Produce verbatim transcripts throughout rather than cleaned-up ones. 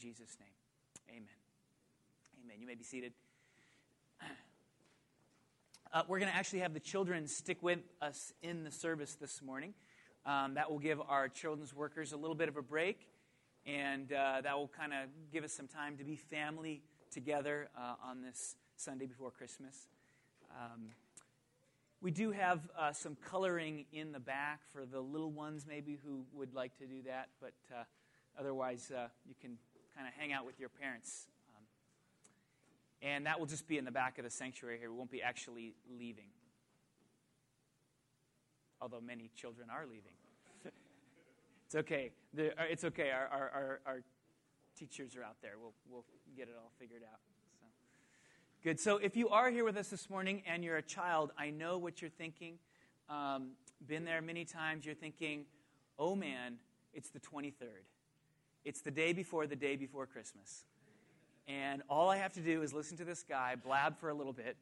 Jesus' name, amen. Amen. You may be seated. Uh, we're going to actually have the children stick with us in the service this morning. Um, that will give our children's workers a little bit of a break, and uh, that will kind of give us some time to be family together uh, on this Sunday before Christmas. Um, we do have uh, some coloring in the back for the little ones maybe who would like to do that, but uh, otherwise uh, you can kind of hang out with your parents. And that will just be in the back of the sanctuary here. We won't be actually leaving. Although many children are leaving. It's okay. The, it's okay. Our, our, our, our teachers are out there. We'll, we'll get it all figured out. So. Good. So if you are here with us this morning and you're a child, I know what you're thinking. Um, been there many times. You're thinking, oh man, it's the twenty-third. It's the day before the day before Christmas. And all I have to do is listen to this guy blab for a little bit,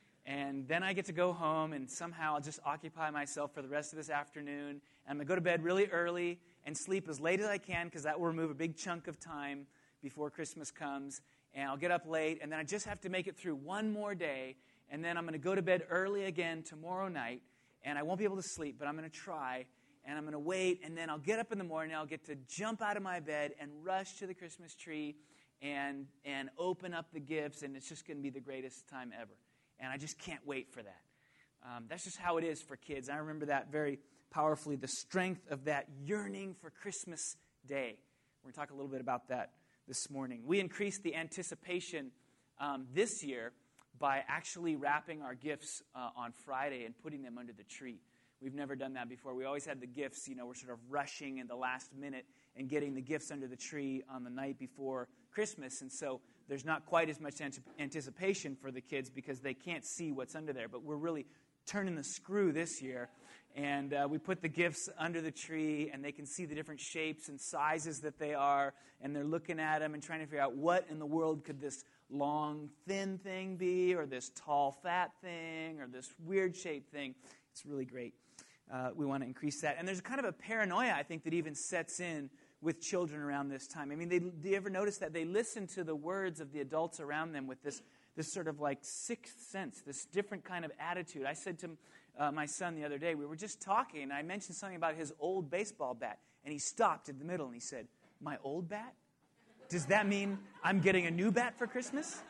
and then I get to go home, and somehow I'll just occupy myself for the rest of this afternoon. And I'm going to go to bed really early and sleep as late as I can, because that will remove a big chunk of time before Christmas comes. And I'll get up late, and then I just have to make it through one more day, and then I'm going to go to bed early again tomorrow night, and I won't be able to sleep, but I'm going to try, and I'm going to wait, and then I'll get up in the morning, and I'll get to jump out of my bed and rush to the Christmas tree and and open up the gifts, and it's just going to be the greatest time ever. And I just can't wait for that. Um, that's just how it is for kids. I remember that very powerfully, the strength of that yearning for Christmas Day. We're going to talk a little bit about that this morning. We increased the anticipation um, this year by actually wrapping our gifts uh, on Friday and putting them under the tree. We've never done that before. We always had the gifts, you know, we're sort of rushing in the last minute and getting the gifts under the tree on the night before Christmas. And so there's not quite as much anticipation for the kids because they can't see what's under there. But we're really turning the screw this year. And uh, we put the gifts under the tree, and they can see the different shapes and sizes that they are. And they're looking at them and trying to figure out what in the world could this long, thin thing be, or this tall, fat thing, or this weird-shaped thing. It's really great. Uh, we want to increase that. And there's a kind of a paranoia, I think, that even sets in with children around this time. I mean, they, do you ever notice that they listen to the words of the adults around them with this, this sort of like sixth sense, this different kind of attitude? I said to uh, my son the other day, we were just talking, and I mentioned something about his old baseball bat, and he stopped in the middle, and he said, "My old bat? Does that mean I'm getting a new bat for Christmas?"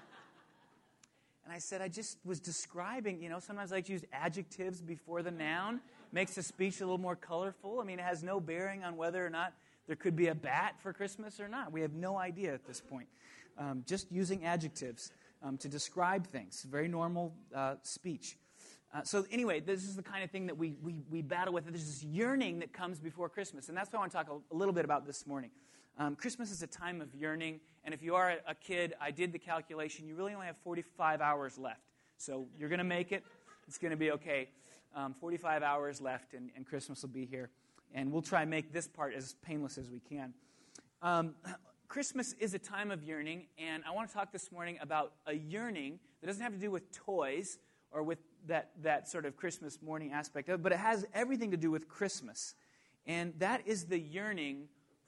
And I said, I just was describing, you know, sometimes I like to use adjectives before the noun. Makes the speech a little more colorful. I mean, it has no bearing on whether or not there could be a bat for Christmas or not. We have no idea at this point. Um, just using adjectives um, to describe things. Very normal uh, speech. Uh, so anyway, this is the kind of thing that we, we, we battle with. There's this yearning that comes before Christmas. And that's what I want to talk a, a little bit about this morning. Um, Christmas is a time of yearning, and if you are a kid, I did the calculation, you really only have forty-five hours left. So you're going to make it. It's going to be okay. Um, forty-five hours left, and, and Christmas will be here. And we'll try and make this part as painless as we can. Um, Christmas is a time of yearning, and I want to talk this morning about a yearning that doesn't have to do with toys or with that, that sort of Christmas morning aspect of it, but it has everything to do with Christmas. And that is the yearning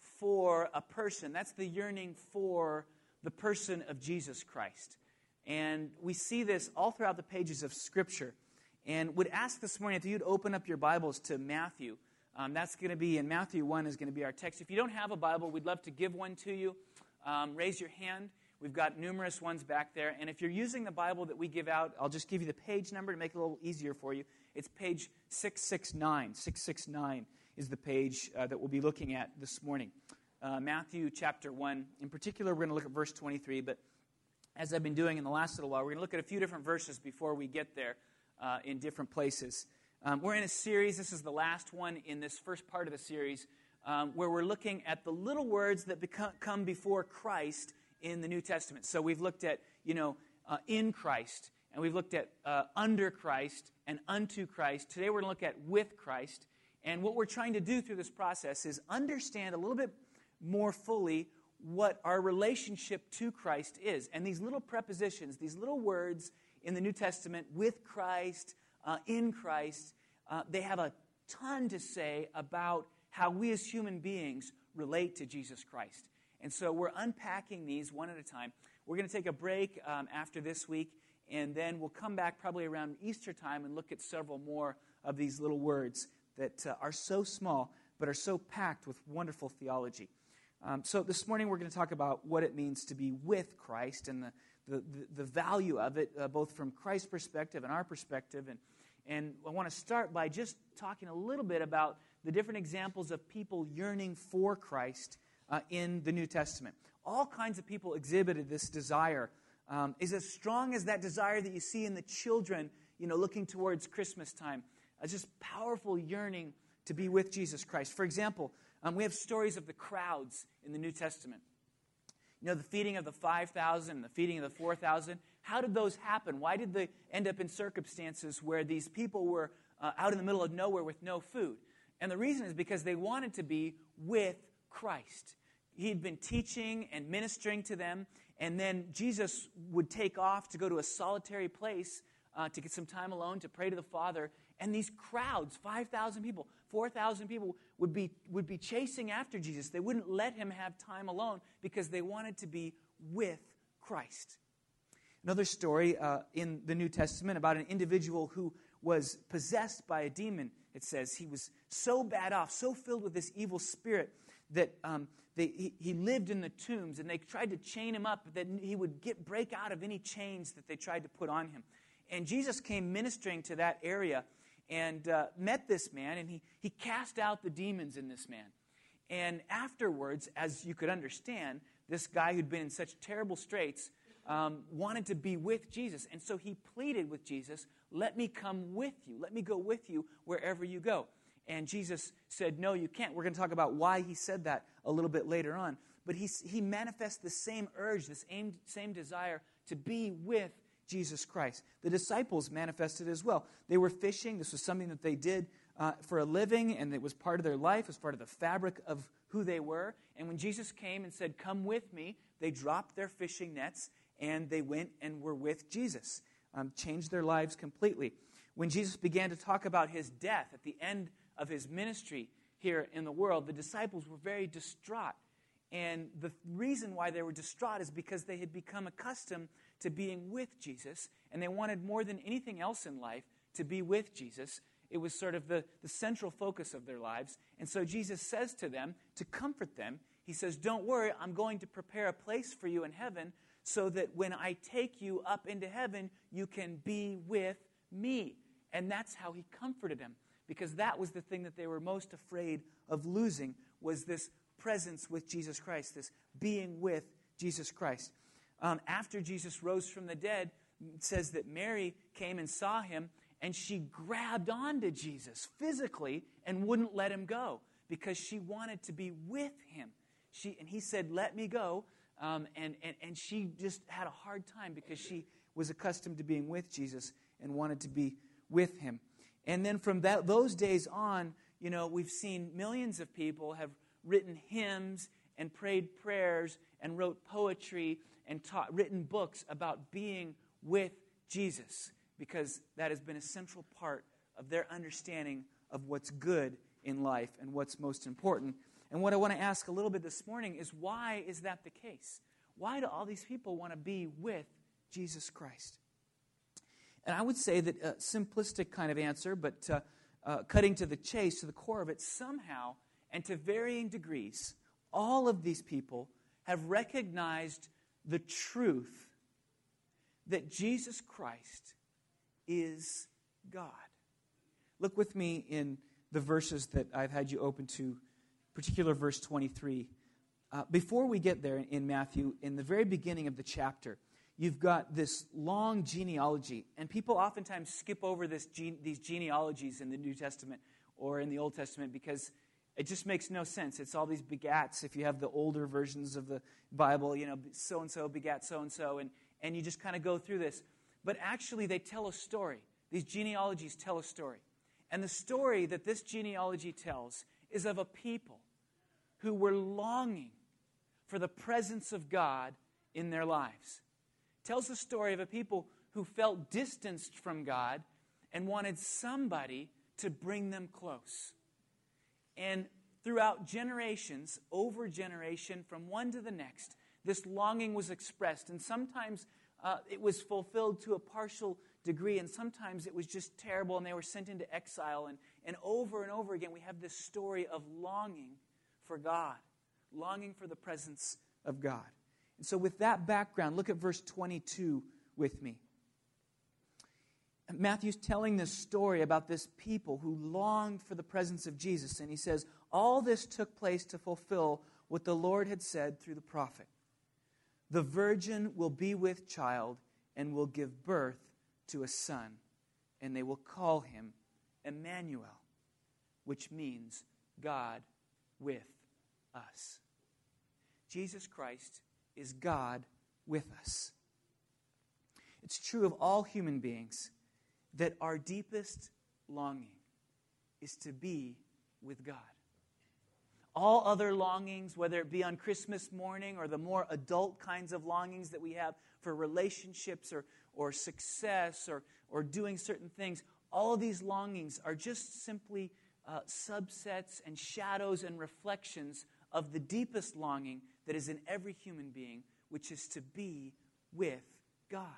for a person. That's the yearning for the person of Jesus Christ. And we see this all throughout the pages of Scripture. And would ask this morning if you'd open up your Bibles to Matthew. Um, that's going to be, in Matthew one is going to be our text. If you don't have a Bible, we'd love to give one to you. Um, raise your hand. We've got numerous ones back there. And if you're using the Bible that we give out, I'll just give you the page number to make it a little easier for you. It's page six sixty-nine. six sixty-nine is the page uh, that we'll be looking at this morning. Uh, Matthew chapter one. In particular, we're going to look at verse twenty-three. But as I've been doing in the last little while, we're going to look at a few different verses before we get there uh, in different places. Um, we're in a series. This is the last one in this first part of the series um, where we're looking at the little words that become, come before Christ in the New Testament. So we've looked at, you know, uh, in Christ, and we've looked at uh, under Christ and unto Christ. Today we're going to look at with Christ. And what we're trying to do through this process is understand a little bit more fully what our relationship to Christ is. And these little prepositions, these little words in the New Testament, with Christ, uh, in Christ, uh, they have a ton to say about how we as human beings relate to Jesus Christ. And so we're unpacking these one at a time. We're going to take a break um, after this week, and then we'll come back probably around Easter time and look at several more of these little words that uh, are so small but are so packed with wonderful theology. Um, so this morning we're going to talk about what it means to be with Christ and the, the, the, the value of it, uh, both from Christ's perspective and our perspective. And, and I want to start by just talking a little bit about the different examples of people yearning for Christ uh, in the New Testament. All kinds of people exhibited this desire. Um, is as strong as that desire that you see in the children, you know, looking towards Christmas time. A just powerful yearning to be with Jesus Christ. For example, um, we have stories of the crowds in the New Testament. You know, the feeding of the five thousand, the feeding of the four thousand. How did those happen? Why did they end up in circumstances where these people were uh, out in the middle of nowhere with no food? And the reason is because they wanted to be with Christ. He'd been teaching and ministering to them, and then Jesus would take off to go to a solitary place uh, to get some time alone, to pray to the Father. And these crowds, five thousand people, four thousand people, would be, would be chasing after Jesus. They wouldn't let him have time alone because they wanted to be with Christ. Another story uh, in the New Testament about an individual who was possessed by a demon. It says he was so bad off, so filled with this evil spirit that um, they, he, he lived in the tombs, and they tried to chain him up, that he would get break out of any chains that they tried to put on him. And Jesus came ministering to that area and uh, met this man, and he, he cast out the demons in this man. And afterwards, as you could understand, this guy who'd been in such terrible straits um, wanted to be with Jesus. And so he pleaded with Jesus, let me come with you. Let me go with you wherever you go. And Jesus said, no, you can't. We're going to talk about why he said that a little bit later on. But he, he manifests the same urge, this same, same desire to be with Jesus Christ. The disciples manifested as well. They were fishing. This was something that they did uh, for a living, and it was part of their life. It was part of the fabric of who they were. And when Jesus came and said, come with me, they dropped their fishing nets, and they went and were with Jesus. Um, changed their lives completely. When Jesus began to talk about his death at the end of his ministry here in the world, the disciples were very distraught. And the reason why they were distraught is because they had become accustomed to being with Jesus, and they wanted more than anything else in life to be with Jesus. It was sort of the, the central focus of their lives. And so Jesus says to them, to comfort them, he says, don't worry, I'm going to prepare a place for you in heaven so that when I take you up into heaven, you can be with me. And that's how he comforted them, because that was the thing that they were most afraid of losing, was this presence with Jesus Christ, this being with Jesus Christ. Um, after Jesus rose from the dead, it says that Mary came and saw him, and she grabbed onto Jesus physically and wouldn't let him go because she wanted to be with him. She and he said, let me go, um, and, and, and she just had a hard time because she was accustomed to being with Jesus and wanted to be with him. And then from that, those days on, you know, we've seen millions of people have written hymns and prayed prayers and wrote poetry and taught, written books about being with Jesus, because that has been a central part of their understanding of what's good in life and what's most important. And what I want to ask a little bit this morning is, why is that the case? Why do all these people want to be with Jesus Christ? And I would say that a simplistic kind of answer, but uh, uh, cutting to the chase, to the core of it, somehow, and to varying degrees, all of these people have recognized the truth that Jesus Christ is God. Look with me in the verses that I've had you open to, particular verse twenty-three. Uh, before we get there in Matthew, in the very beginning of the chapter, you've got this long genealogy, and people oftentimes skip over this gene, these genealogies in the New Testament or in the Old Testament because it just makes no sense. It's all these begats. If you have the older versions of the Bible, you know, so-and-so begat so-and-so, and, and you just kind of go through this. But actually, they tell a story. These genealogies tell a story. And the story that this genealogy tells is of a people who were longing for the presence of God in their lives. It tells the story of a people who felt distanced from God and wanted somebody to bring them close. And throughout generations, over generation, from one to the next, this longing was expressed. And sometimes uh, it was fulfilled to a partial degree, and sometimes it was just terrible, and they were sent into exile. And, and over and over again, we have this story of longing for God, longing for the presence of God. And so with that background, look at verse twenty-two with me. Matthew's telling this story about this people who longed for the presence of Jesus. And he says, all this took place to fulfill what the Lord had said through the prophet. The virgin will be with child and will give birth to a son, and they will call him Emmanuel, which means God with us. Jesus Christ is God with us. It's true of all human beings that our deepest longing is to be with God. All other longings, whether it be on Christmas morning or the more adult kinds of longings that we have for relationships or, or success or, or doing certain things, all of these longings are just simply uh, subsets and shadows and reflections of the deepest longing that is in every human being, which is to be with God.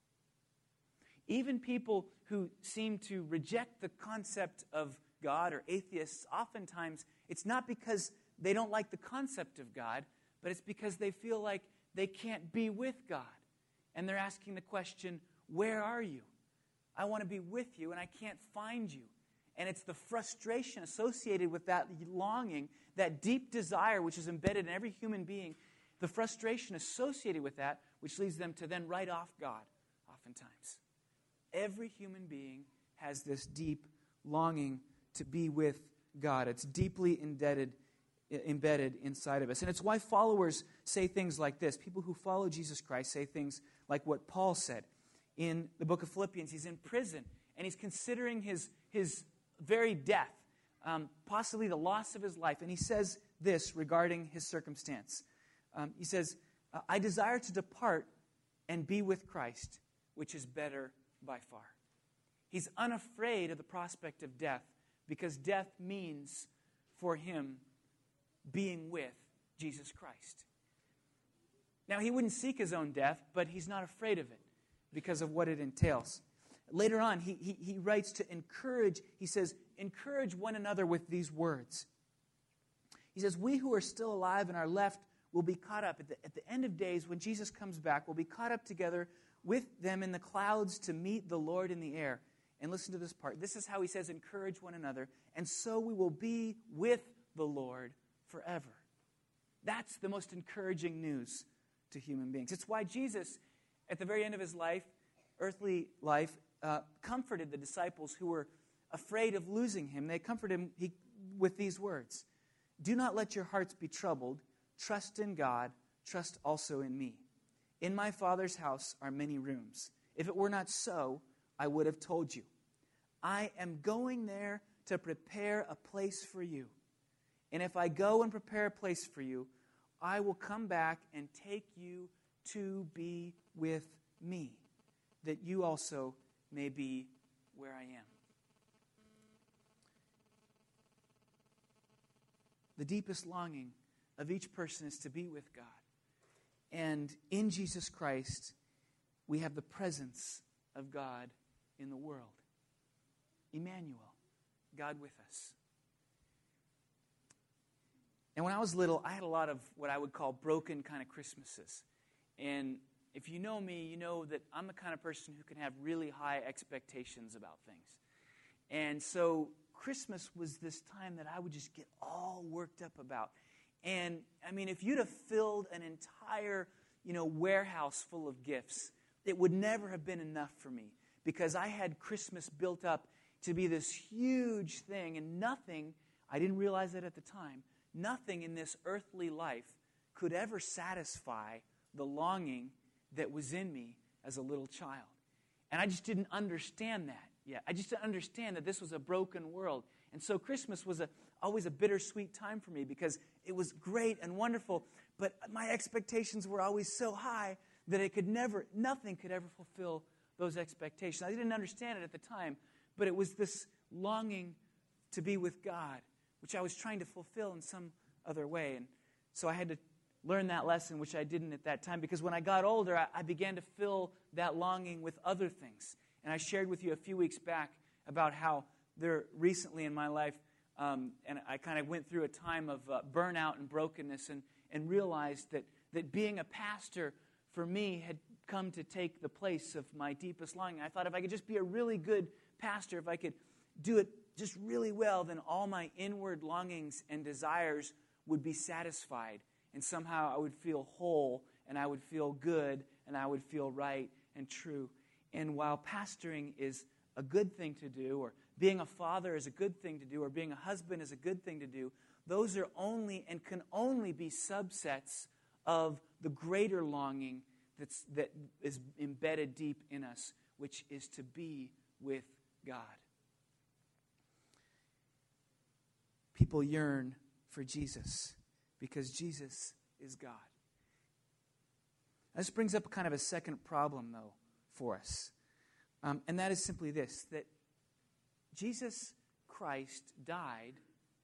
Even people who seem to reject the concept of God, or atheists, oftentimes it's not because they don't like the concept of God, but it's because they feel like they can't be with God. And they're asking the question, where are you? I want to be with you and I can't find you. And it's the frustration associated with that longing, that deep desire which is embedded in every human being, the frustration associated with that, which leads them to then write off God oftentimes. Every human being has this deep longing to be with God. It's deeply indebted, embedded inside of us. And it's why followers say things like this. People who follow Jesus Christ say things like what Paul said in the book of Philippians. He's in prison, and he's considering his, his very death, um, possibly the loss of his life. And he says this regarding his circumstance. Um, he says, I desire to depart and be with Christ, which is better by far. He's unafraid of the prospect of death because death means for him being with Jesus Christ. Now, he wouldn't seek his own death, but he's not afraid of it because of what it entails. Later on, he, he, he writes to encourage, he says, encourage one another with these words. He says, we who are still alive and are left will be caught up. At the, at the end of days, when Jesus comes back, we'll be caught up together with them in the clouds to meet the Lord in the air. And listen to this part. This is how he says, encourage one another. And so we will be with the Lord forever. That's the most encouraging news to human beings. It's why Jesus, at the very end of his life, earthly life, uh, comforted the disciples who were afraid of losing him. They comforted him he, with these words. Do not let your hearts be troubled. Trust in God. Trust also in me. In my Father's house are many rooms. If it were not so, I would have told you. I am going there to prepare a place for you. And if I go and prepare a place for you, I will come back and take you to be with me, that you also may be where I am. The deepest longing of each person is to be with God. And in Jesus Christ, we have the presence of God in the world. Emmanuel, God with us. And when I was little, I had a lot of what I would call broken kind of Christmases. And if you know me, you know that I'm the kind of person who can have really high expectations about things. And so Christmas was this time that I would just get all worked up about. And, I mean, if you'd have filled an entire, you know, warehouse full of gifts, it would never have been enough for me because I had Christmas built up to be this huge thing, and nothing, I didn't realize that at the time, nothing in this earthly life could ever satisfy the longing that was in me as a little child. And I just didn't understand that yet. I just didn't understand that this was a broken world. And so Christmas was a, always a bittersweet time for me because it was great and wonderful, but my expectations were always so high that it could never, nothing could ever fulfill those expectations. I didn't understand it at the time, but it was this longing to be with God which I was trying to fulfill in some other way. And so I had to learn that lesson, which I didn't at that time, because when I got older, I, I began to fill that longing with other things. And I shared with you a few weeks back about how there recently in my life, um, and I kind of went through a time of uh, burnout and brokenness, and, and realized that, that being a pastor for me had come to take the place of my deepest longing. I thought if I could just be a really good pastor, if I could do it just really well, then all my inward longings and desires would be satisfied. And somehow I would feel whole, and I would feel good, and I would feel right and true. And while pastoring is a good thing to do, or being a father is a good thing to do, or being a husband is a good thing to do, those are only and can only be subsets of the greater longing that's, that is embedded deep in us, which is to be with God. People yearn for Jesus because Jesus is God. This brings up kind of a second problem, though, for us. Um, and that is simply this, that Jesus Christ died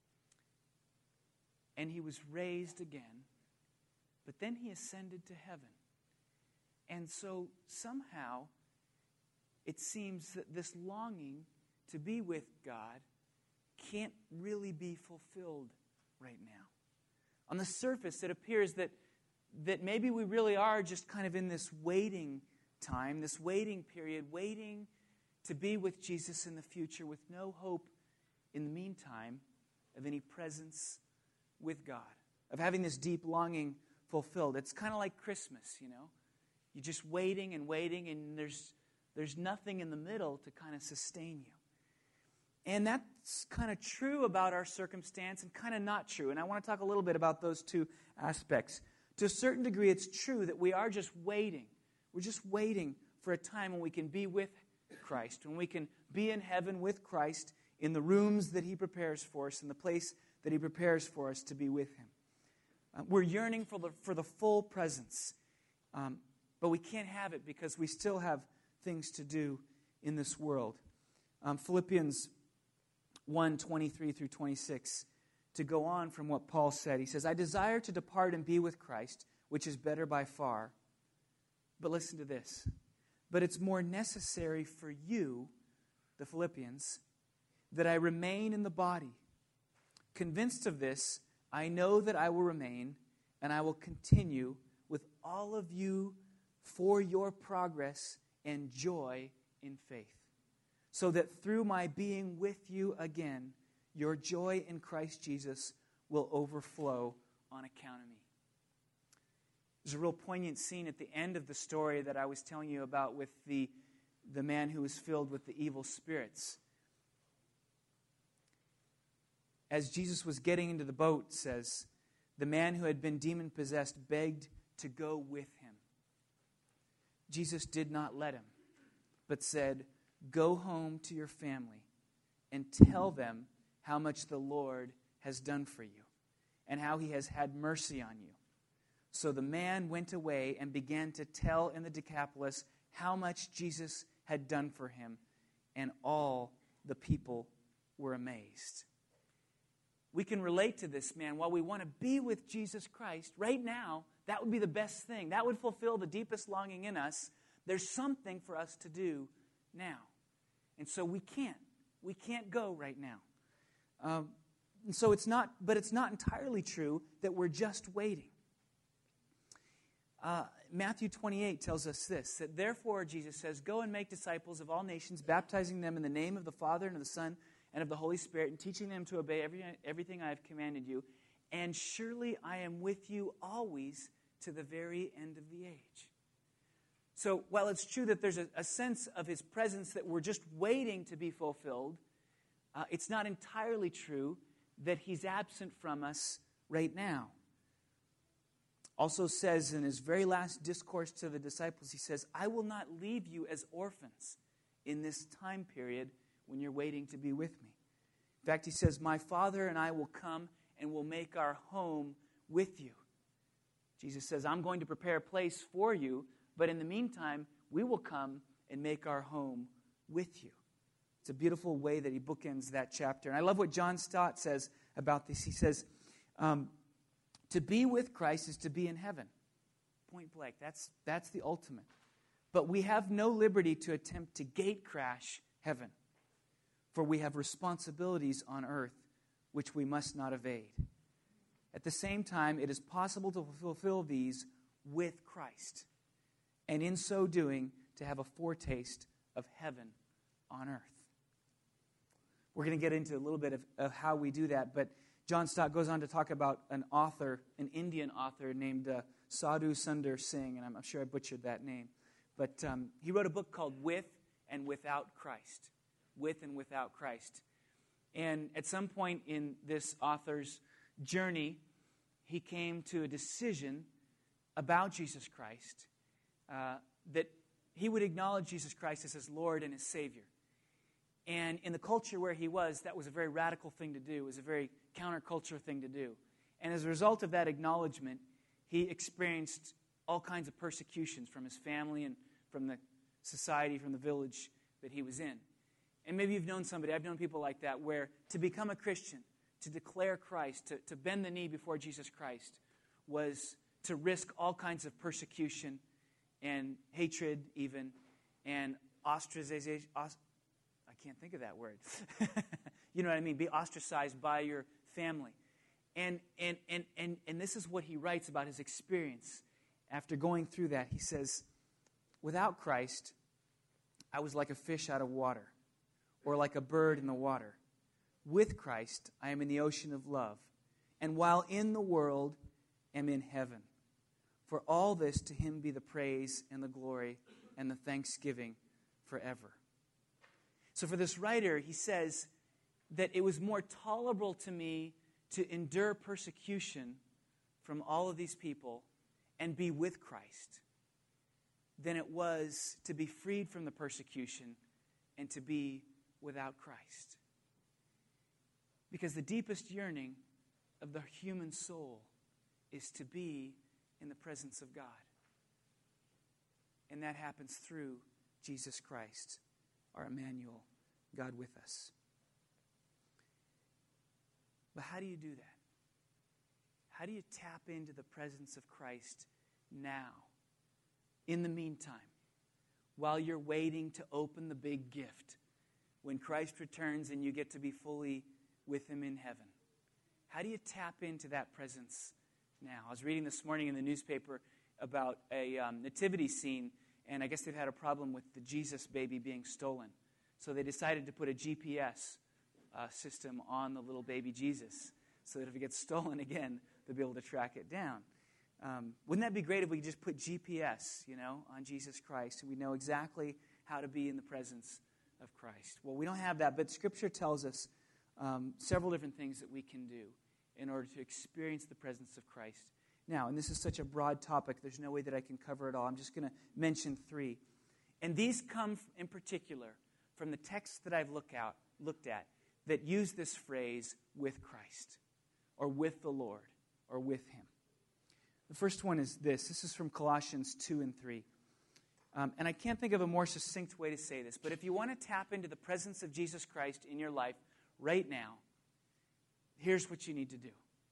and he was raised again, but then he ascended to heaven. And so somehow it seems that this longing to be with God can't really be fulfilled right now. On the surface, it appears that, that maybe we really are just kind of in this waiting time, this waiting period, waiting to be with Jesus in the future with no hope in the meantime of any presence with God, of having this deep longing fulfilled. It's kind of like Christmas, you know. You're just waiting and waiting, and there's, there's nothing in the middle to kind of sustain you. And that's kind of true about our circumstance and kind of not true. And I want to talk a little bit about those two aspects. To a certain degree, it's true that we are just waiting. We're just waiting for a time when we can be with Christ, when we can be in heaven with Christ in the rooms that he prepares for us, in the place that he prepares for us to be with him. Uh, we're yearning for the, for the full presence, um, but we can't have it because we still have things to do in this world. Um, Philippians one, twenty-three through twenty-six, to go on from what Paul said. He says, I desire to depart and be with Christ, which is better by far. But listen to this. But it's more necessary for you, the Philippians, that I remain in the body. Convinced of this, I know that I will remain, and I will continue with all of you for your progress and joy in faith, so that through my being with you again, your joy in Christ Jesus will overflow on account of me. There's a real poignant scene at the end of the story that I was telling you about with the, the man who was filled with the evil spirits. As Jesus was getting into the boat, it says, the man who had been demon-possessed begged to go with him. Jesus did not let him, but said, go home to your family and tell them how much the Lord has done for you and how he has had mercy on you. So the man went away and began to tell in the Decapolis how much Jesus had done for him, and all the people were amazed. We can relate to this man. While we want to be with Jesus Christ right now, that would be the best thing. That would fulfill the deepest longing in us. There's something for us to do now. And so we can't. We can't go right now. Um, and so it's not, but it's not entirely true that we're just waiting. Uh, Matthew twenty-eight tells us this, that therefore, Jesus says, go and make disciples of all nations, baptizing them in the name of the Father and of the Son and of the Holy Spirit, and teaching them to obey every, everything I have commanded you. And surely I am with you always to the very end of the age. So while it's true that there's a, a sense of his presence that we're just waiting to be fulfilled, uh, it's not entirely true that he's absent from us right now. Also says in his very last discourse to the disciples, he says, I will not leave you as orphans in this time period when you're waiting to be with me. In fact, he says, my Father and I will come and will make our home with you. Jesus says, I'm going to prepare a place for you, but in the meantime, we will come and make our home with you. It's a beautiful way that he bookends that chapter. And I love what John Stott says about this. He says, um, to be with Christ is to be in heaven. Point blank. That's, that's the ultimate. But we have no liberty to attempt to gate crash heaven, for we have responsibilities on earth which we must not evade. At the same time, it is possible to fulfill these with Christ, and in so doing, to have a foretaste of heaven on earth. We're going to get into a little bit of, of how we do that, but John Stott goes on to talk about an author, an Indian author named uh, Sadhu Sundar Singh, and I'm, I'm sure I butchered that name. But um, he wrote a book called With and Without Christ. With and Without Christ. And at some point in this author's journey, he came to a decision about Jesus Christ, uh, that he would acknowledge Jesus Christ as his Lord and his Savior. And in the culture where he was, that was a very radical thing to do. It was a very counterculture thing to do. And as a result of that acknowledgement, he experienced all kinds of persecutions from his family and from the society, from the village that he was in. And maybe you've known somebody, I've known people like that, where to become a Christian, to declare Christ, to, to bend the knee before Jesus Christ, was to risk all kinds of persecution and hatred even, and ostracization. Ost- I can't think of that word. You know what I mean? Be ostracized by your family. And, and, and, and, and this is what he writes about his experience after going through that. He says, without Christ, I was like a fish out of water, or like a bird in the water. With Christ, I am in the ocean of love, and while in the world, am in heaven. For all this, to him be the praise and the glory and the thanksgiving forever. So for this writer, he says that it was more tolerable to me to endure persecution from all of these people and be with Christ than it was to be freed from the persecution and to be without Christ. Because the deepest yearning of the human soul is to be in the presence of God. And that happens through Jesus Christ, our Emmanuel, God with us. But how do you do that? How do you tap into the presence of Christ now, in the meantime, while you're waiting to open the big gift, when Christ returns and you get to be fully with him in heaven? How do you tap into that presence now? I was reading this morning in the newspaper about a um, nativity scene, and I guess they've had a problem with the Jesus baby being stolen. So they decided to put a G P S uh, system on the little baby Jesus, so that if it gets stolen again, they'll be able to track it down. Um, wouldn't that be great if we could just put G P S, you know, on Jesus Christ, and we know exactly how to be in the presence of Christ? Well, we don't have that, but Scripture tells us um, several different things that we can do in order to experience the presence of Christ. Now, and this is such a broad topic, there's no way that I can cover it all. I'm just going to mention three. And these come in particular from the texts that I've look out, looked at that use this phrase, with Christ, or with the Lord, or with him. The first one is this. This is from Colossians two and three. Um, and I can't think of a more succinct way to say this, but if you want to tap into the presence of Jesus Christ in your life right now, here's what you need to do.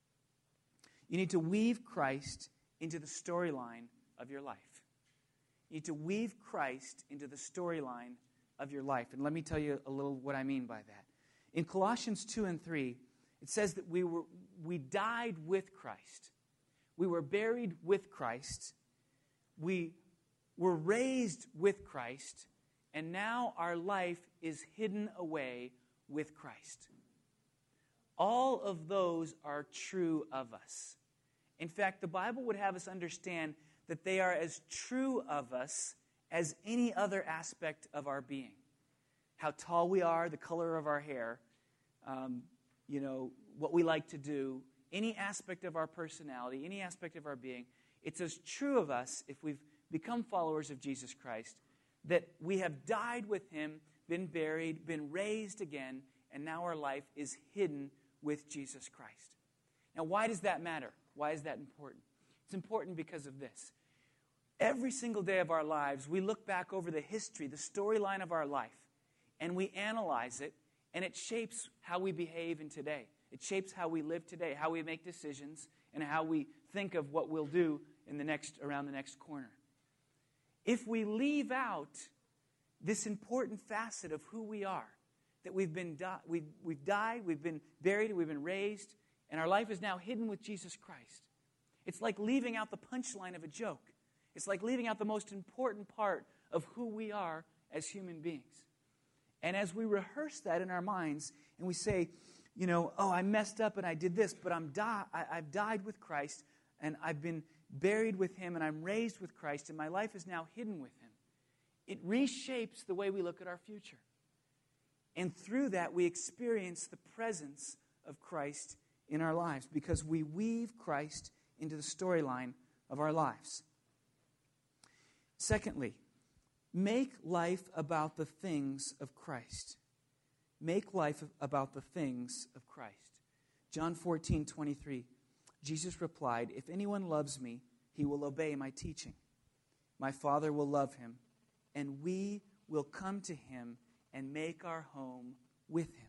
You need to weave Christ into the storyline of your life. You need to weave Christ into the storyline of your life. And let me tell you a little what I mean by that. In Colossians two and three, it says that we were we died with Christ. We were buried with Christ. We were raised with Christ. And now our life is hidden away with Christ. All of those are true of us. In fact, the Bible would have us understand that they are as true of us as any other aspect of our being. How tall we are, the color of our hair, um, you know, what we like to do, any aspect of our personality, any aspect of our being, it's as true of us if we've become followers of Jesus Christ that we have died with him, been buried, been raised again, and now our life is hidden with Jesus Christ. Now, why does that matter? Why is that important? It's important because of this. Every single day of our lives, we look back over the history, the storyline of our life, and we analyze it, and it shapes how we behave in today. It shapes how we live today, how we make decisions, and how we think of what we'll do in the next around the next corner. If we leave out this important facet of who we are, that we've been di- we've, we've died, we've been buried, we've been raised, and our life is now hidden with Jesus Christ. It's like leaving out the punchline of a joke. It's like leaving out the most important part of who we are as human beings. And as we rehearse that in our minds, and we say, you know, oh, I messed up and I did this, but I'm di- I, I've died with Christ, and I've been buried with Him, and I'm raised with Christ, and my life is now hidden with Him. It reshapes the way we look at our future. And through that, we experience the presence of Christ in our lives because we weave Christ into the storyline of our lives. Secondly, make life about the things of Christ. Make life about the things of Christ. John fourteen twenty-three, Jesus replied, "If anyone loves me, he will obey my teaching. My Father will love him, and we will come to him and make our home with him."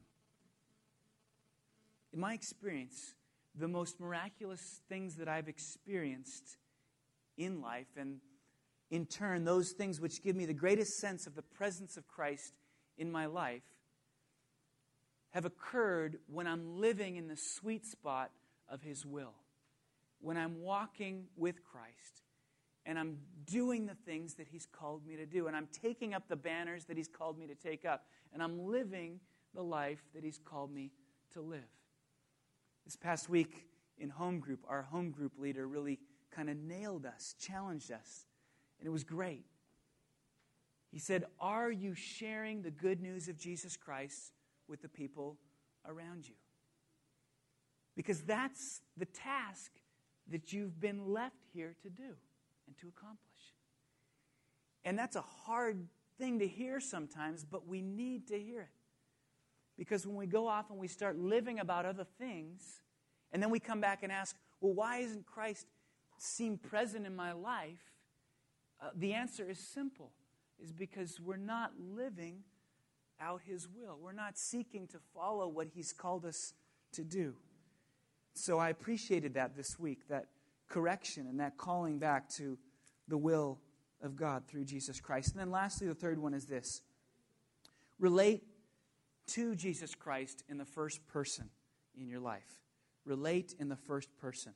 In my experience, the most miraculous things that I've experienced in life, and in turn, those things which give me the greatest sense of the presence of Christ in my life, have occurred when I'm living in the sweet spot of His will. When I'm walking with Christ, and I'm doing the things that He's called me to do, and I'm taking up the banners that He's called me to take up, and I'm living the life that He's called me to live. This past week in home group, our home group leader really kind of nailed us, challenged us, and it was great. He said, "Are you sharing the good news of Jesus Christ with the people around you?" Because that's the task that you've been left here to do and to accomplish. And that's a hard thing to hear sometimes, but we need to hear it. Because when we go off and we start living about other things, and then we come back and ask, well, why isn't Christ seem present in my life? Uh, the answer is simple, is because we're not living out His will. We're not seeking to follow what He's called us to do. So I appreciated that this week, that correction and that calling back to the will of God through Jesus Christ. And then lastly, the third one is this. Relate to Jesus Christ in the first person in your life. Relate in the first person.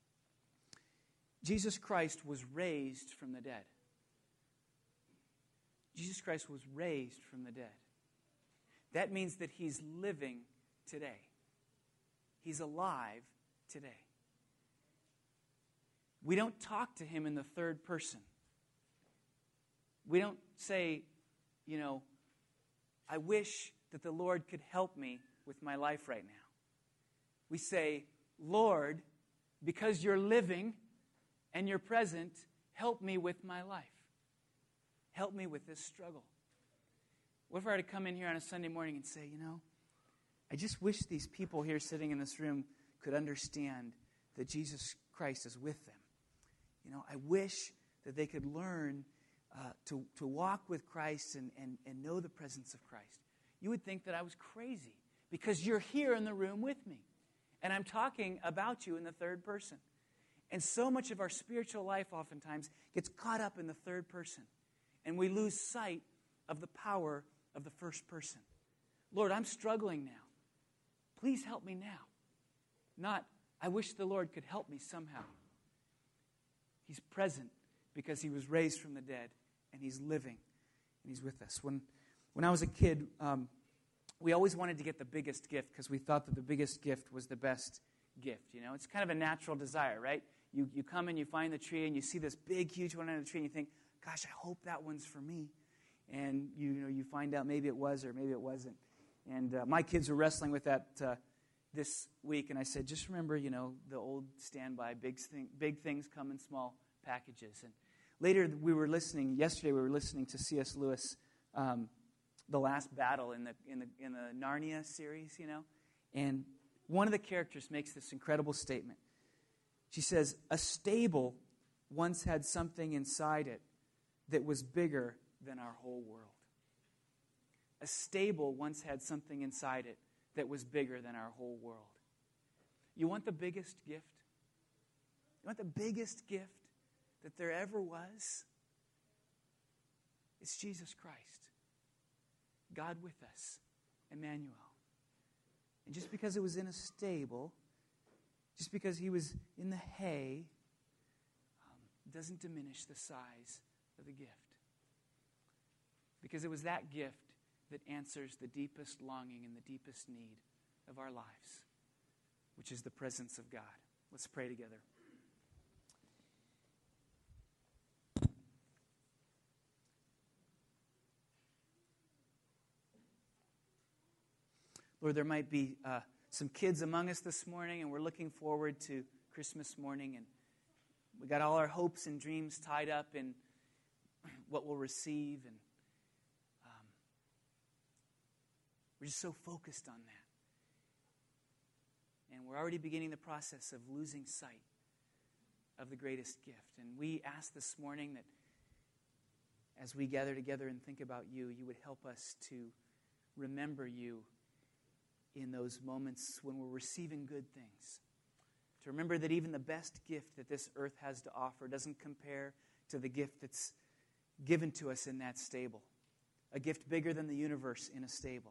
Jesus Christ was raised from the dead. Jesus Christ was raised from the dead. That means that He's living today. He's alive today. We don't talk to Him in the third person. We don't say, you know, I wish that the Lord could help me with my life right now. We say, Lord, because you're living and you're present, help me with my life. Help me with this struggle. What if I were to come in here on a Sunday morning and say, you know, I just wish these people here sitting in this room could understand that Jesus Christ is with them. You know, I wish that they could learn uh, to, to walk with Christ and, and, and know the presence of Christ. You would think that I was crazy because you're here in the room with me. And I'm talking about you in the third person. And so much of our spiritual life oftentimes gets caught up in the third person. And we lose sight of the power of the first person. Lord, I'm struggling now. Please help me now. Not, I wish the Lord could help me somehow. He's present because He was raised from the dead, and He's living, and He's with us. When, when I was a kid, um, we always wanted to get the biggest gift because we thought that the biggest gift was the best gift. You know, it's kind of a natural desire, right? You, you come and you find the tree, and you see this big, huge one on the tree, and you think, gosh, I hope that one's for me. And you, you know, you find out maybe it was or maybe it wasn't. And uh, my kids were wrestling with that uh, this week, and I said, just remember, you know, the old standby, big, thing, big things come in small packages. And later we were listening, yesterday we were listening to C S Lewis, um, The Last Battle in the, in the, in the Narnia series, you know. And one of the characters makes this incredible statement. She says, a stable once had something inside it that was bigger than our whole world. A stable once had something inside it that was bigger than our whole world. You want the biggest gift? You want the biggest gift that there ever was? It's Jesus Christ. God with us. Emmanuel. And just because it was in a stable, just because he was in the hay, um, doesn't diminish the size of the gift. Because it was that gift that answers the deepest longing and the deepest need of our lives, which is the presence of God. Let's pray together. Lord, there might be uh, some kids among us this morning, and we're looking forward to Christmas morning, and we got all our hopes and dreams tied up in what we'll receive, and um, we're just so focused on that. And we're already beginning the process of losing sight of the greatest gift. And we ask this morning that as we gather together and think about you, you would help us to remember you in those moments when we're receiving good things. To remember that even the best gift that this earth has to offer doesn't compare to the gift that's given to us in that stable. A gift bigger than the universe in a stable.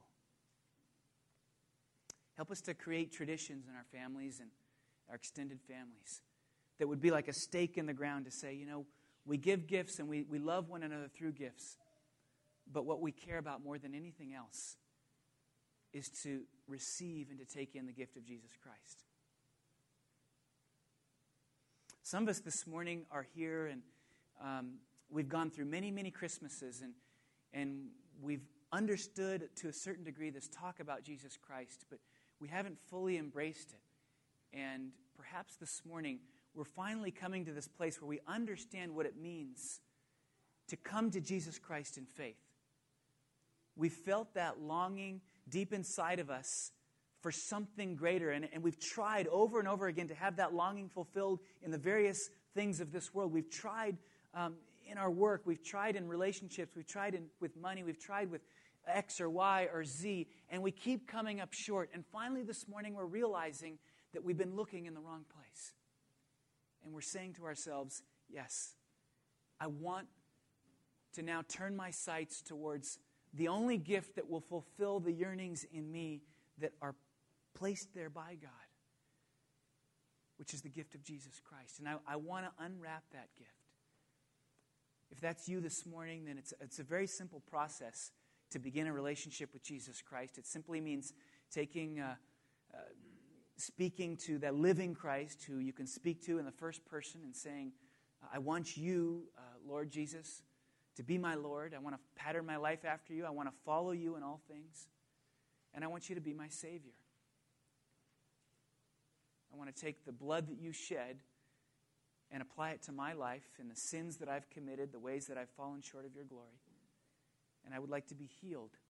Help us to create traditions in our families and our extended families that would be like a stake in the ground to say, you know, we give gifts and we, we love one another through gifts, but what we care about more than anything else is to receive and to take in the gift of Jesus Christ. Some of us this morning are here, and um, we've gone through many, many Christmases, and, and we've understood to a certain degree this talk about Jesus Christ, but we haven't fully embraced it. And perhaps this morning, we're finally coming to this place where we understand what it means to come to Jesus Christ in faith. We felt that longing deep inside of us for something greater. And, and we've tried over and over again to have that longing fulfilled in the various things of this world. We've tried um, in our work. We've tried in relationships. We've tried in, with money. We've tried with X or Y or Z. And we keep coming up short. And finally this morning we're realizing that we've been looking in the wrong place. And we're saying to ourselves, yes, I want to now turn my sights towards the only gift that will fulfill the yearnings in me that are placed there by God, which is the gift of Jesus Christ. And I, I want to unwrap that gift. If that's you this morning, then it's, it's a very simple process to begin a relationship with Jesus Christ. It simply means taking, uh, uh, speaking to that living Christ who you can speak to in the first person and saying, I want you, uh, Lord Jesus, to be my Lord. I want to pattern my life after you. I want to follow you in all things. And I want you to be my Savior. I want to take the blood that you shed and apply it to my life and the sins that I've committed, the ways that I've fallen short of your glory. And I would like to be healed